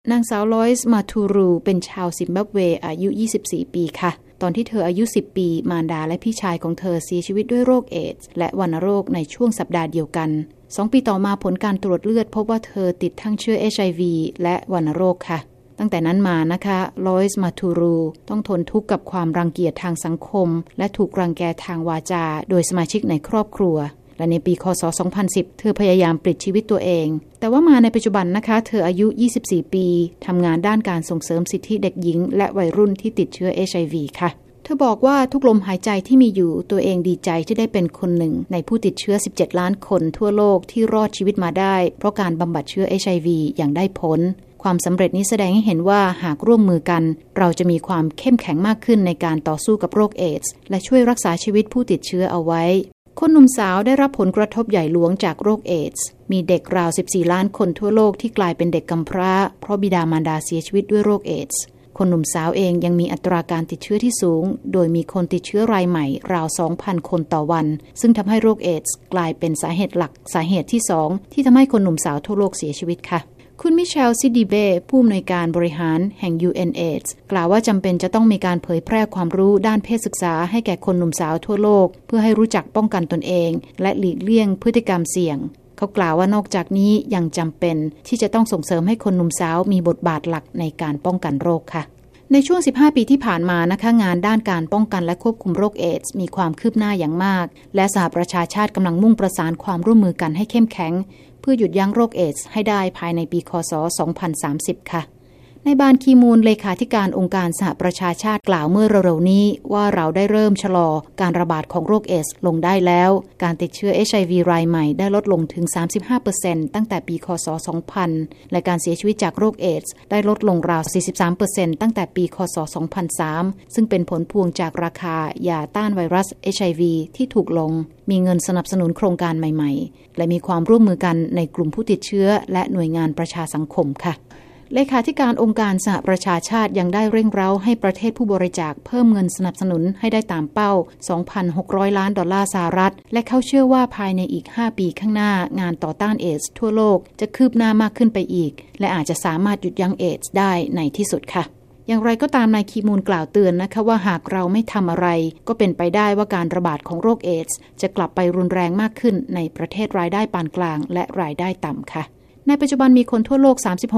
นางสาวลอยส์มาทูรูเป็นชาวซิมบับเวอายุ24ปีค่ะตอนที่เธออายุ10ปีมารดาและพี่ชายของเธอเสียชีวิตด้วยโรคเอดส์และวัณโรคในช่วงสัปดาห์เดียวกัน2 ปีต่อมาผลการตรวจเลือดพบว่าเธอติดทั้งเชื้อ HIV และวัณโรคค่ะตั้งแต่นั้นมานะคะลอยส์มาทูรูต้องทนทุกข์กับความรังเกียจทางสังคมและถูกรังแกทางวาจาโดยสมาชิกในครอบครัวและในปีคศ2010เธอพยายามปลิดชีวิตตัวเองแต่ว่ามาในปัจจุบันนะคะเธออายุ24ปีทำงานด้านการส่งเสริมสิทธิเด็กหญิงและวัยรุ่นที่ติดเชื้อ HIV ค่ะเธอบอกว่าทุกลมหายใจที่มีอยู่ตัวเองดีใจที่ได้เป็นคนหนึ่งในผู้ติดเชื้อ17ล้านคนทั่วโลกที่รอดชีวิตมาได้เพราะการบำบัดเชื้อ HIV อย่างได้ผลความสำเร็จนี้แสดงให้เห็นว่าหากร่วมมือกันเราจะมีความเข้มแข็งมากขึ้นในการต่อสู้กับโรคเอดส์และช่วยรักษาชีวิตผู้ติดเชื้อเอาไว้คนหนุ่มสาวได้รับผลกระทบใหญ่หลวงจากโรคเอดส์มีเด็กราว14ล้านคนทั่วโลกที่กลายเป็นเด็กกำพร้าเพราะบิดามารดาเสียชีวิตด้วยโรคเอดส์คนหนุ่มสาวเองยังมีอัตราการติดเชื้อที่สูงโดยมีคนติดเชื้อรายใหม่ราว 2,000 คนต่อวันซึ่งทำให้โรคเอดส์กลายเป็นสาเหตุหลักสาเหตุที่2ที่ทำให้คนหนุ่มสาวทั่วโลกเสียชีวิตค่ะคุณมิเชลซิดิเบ้ผู้อำนวยการบริหารแห่ง UNAIDS กล่าวว่าจำเป็นจะต้องมีการเผยแพร่ความรู้ด้านเพศศึกษาให้แก่คนหนุ่มสาวทั่วโลกเพื่อให้รู้จักป้องกันตนเองและหลีกเลี่ยงพฤติกรรมเสี่ยงเขากล่าวว่านอกจากนี้ยังจำเป็นที่จะต้องส่งเสริมให้คนหนุ่มสาวมีบทบาทหลักในการป้องกันโรคค่ะในช่วง15ปีที่ผ่านมานะคะงานด้านการป้องกันและควบคุมโรคเอดส์มีความคืบหน้าอย่างมากและสหประชาชาติกำลังมุ่งประสานความร่วมมือกันให้เข้มแข็งเพื่อหยุดยั้งโรคเอดส์ให้ได้ภายในปีคศ2030ค่ะในบานคีมูลเลขาธิการองค์การสหประชาชาติกล่าวเมื่อเร็วๆนี้ว่าเราได้เริ่มชะลอการระบาดของโรคเอดส์ลงได้แล้วการติดเชื้อ HIV รายใหม่ได้ลดลงถึง 35% ตั้งแต่ปีคศ2000และการเสียชีวิตจากโรคเอดส์ได้ลดลงราว 43% ตั้งแต่ปีคศ2003ซึ่งเป็นผลพวงจากราคายาต้านไวรัส HIV ที่ถูกลงมีเงินสนับสนุนโครงการใหม่ๆและมีความร่วมมือกันในกลุ่มผู้ติดเชื้อและหน่วยงานประชาสังคมค่ะเลขาธิการองค์การสหประชาชาติยังได้เร่งเร้าให้ประเทศผู้บริจาคเพิ่มเงินสนับสนุนให้ได้ตามเป้า 2,600 ล้านดอลลาร์สหรัฐและเขาเชื่อว่าภายในอีก5ปีข้างหน้างานต่อต้านเอดส์ทั่วโลกจะคืบหน้ามากขึ้นไปอีกและอาจจะสามารถหยุดยั้งเอดส์ได้ในที่สุดค่ะอย่างไรก็ตามนายคีมูลกล่าวเตือนนะคะว่าหากเราไม่ทำอะไรก็เป็นไปได้ว่าการระบาดของโรคเอดส์จะกลับไปรุนแรงมากขึ้นในประเทศรายได้ปานกลางและรายได้ต่ำค่ะในปัจจุบันมีคนทั่วโลก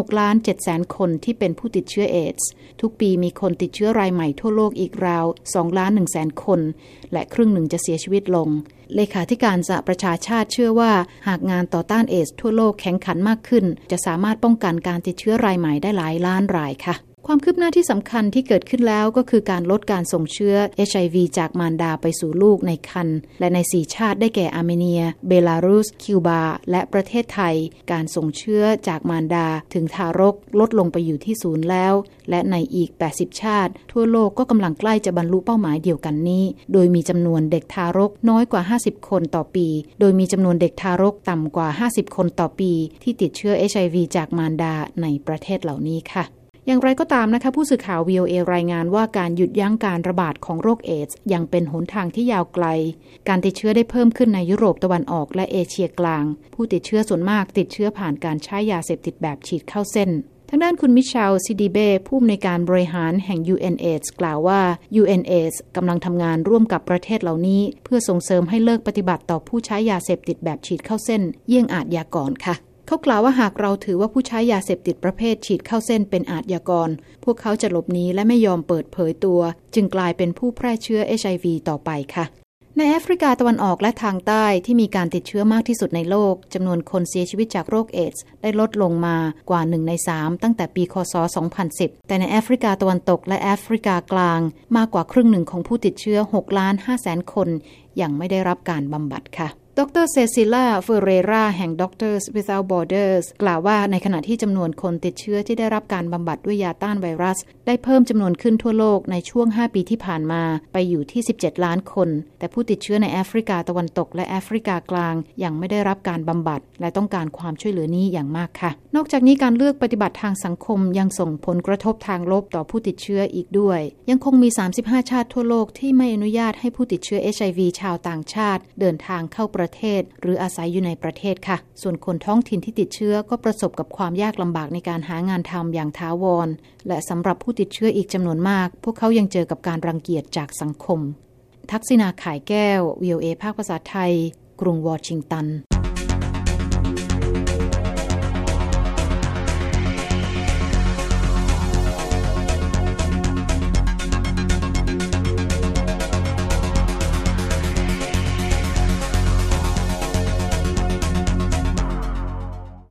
36.7 คนที่เป็นผู้ติดเชื้อเอดส์ทุกปีมีคนติดเชื้อรายใหม่ทั่วโลกอีกราว 2.1 คนและครึ่งหนึ่งจะเสียชีวิตลงเลขาธิการสหประชาชาติเชื่อว่าหากงานต่อต้านเอดส์ทั่วโลกแข็งขันมากขึ้นจะสามารถป้องกันการติดเชื้อรายใหม่ได้หลายล้านรายค่ะความคืบหน้าที่สำคัญที่เกิดขึ้นแล้วก็คือการลดการส่งเชื้อ HIV จากมารดาไปสู่ลูกในครรภ์และใน4ชาติได้แก่อาร์เมเนียเบลารุสคิวบาและประเทศไทยการส่งเชื้อจากมารดาถึงทารกลดลงไปอยู่ที่0แล้วและในอีก80ชาติทั่วโลกก็กำลังใกล้จะบรรลุเป้าหมายเดียวกันนี้โดยมีจำนวนเด็กทารกน้อยกว่า50คนต่อปีโดยมีจำนวนเด็กทารกต่ำกว่า50คนต่อปีที่ติดเชื้อ HIV จากมารดาในประเทศเหล่านี้ค่ะอย่างไรก็ตามนะคะผู้สื่อข่าว VOA รายงานว่าการหยุดยั้งการระบาดของโรคเอดส์ยังเป็นหนทางที่ยาวไกลการติดเชื้อได้เพิ่มขึ้นในยุโรปตะวันออกและเอเชียกลางผู้ติดเชื้อส่วนมากติดเชื้อผ่านการใช้ยาเสพติดแบบฉีดเข้าเส้นทางด้านคุณมิเชลซิดิเบ้ผู้อำนวยการบริหารแห่ง UNAIDS กล่าวว่า UNAIDS กำลังทำงานร่วมกับประเทศเหล่านี้เพื่อส่งเสริมให้เลิกปฏิบัติต่อผู้ใช้ยาเสพติดแบบฉีดเข้าเส้นเยี่ยงอาชญากรค่ะเขากล่าวว่าหากเราถือว่าผู้ใช้ยาเสพติดประเภทฉีดเข้าเส้นเป็นอาชญากรพวกเขาจะหลบหนีและไม่ยอมเปิดเผยตัวจึงกลายเป็นผู้แพร่เชื้อ HIV ต่อไปค่ะในแอฟริกาตะวันออกและทางใต้ที่มีการติดเชื้อมากที่สุดในโลกจำนวนคนเสียชีวิตจากโรคเอดส์ได้ลดลงมากว่า1ใน3ตั้งแต่ปีคศ2010แต่ในแอฟริกาตะวันตกและแอฟริกากลางมากกว่าครึ่งหนึ่งของผู้ติดเชื้อ 6.5 คนยังไม่ได้รับการบำบัดค่ะดร.เซซิล่า เฟเรราแห่ง Doctors Without Borders กล่าวว่าในขณะที่จำนวนคนติดเชื้อที่ได้รับการบำบัดด้วยยาต้านไวรัสได้เพิ่มจำนวนขึ้นทั่วโลกในช่วง5ปีที่ผ่านมาไปอยู่ที่17ล้านคนแต่ผู้ติดเชื้อในแอฟริกาตะวันตกและแอฟริกากลางยังไม่ได้รับการบำบัดและต้องการความช่วยเหลือนี้อย่างมากค่ะนอกจากนี้การเลือกปฏิบัติทางสังคมยังส่งผลกระทบทางลบต่อผู้ติดเชื้ออีกด้วยยังคงมี35ชาติทั่วโลกที่ไม่อนุญาตให้ผู้ติดเชื้อ HIV ชาวต่างชาติเดินทางเข้าประประเทศหรืออาศัยอยู่ในประเทศค่ะส่วนคนท้องถิ่นที่ติดเชื้อก็ประสบกับความยากลำบากในการหางานทำอย่างถาวรและสำหรับผู้ติดเชื้ออีกจำนวนมากพวกเขายังเจอกับการรังเกียจจากสังคมทักษิณา ข่ายแก้ว VOA ภาคภาษาไทยกรุงวอชิงตัน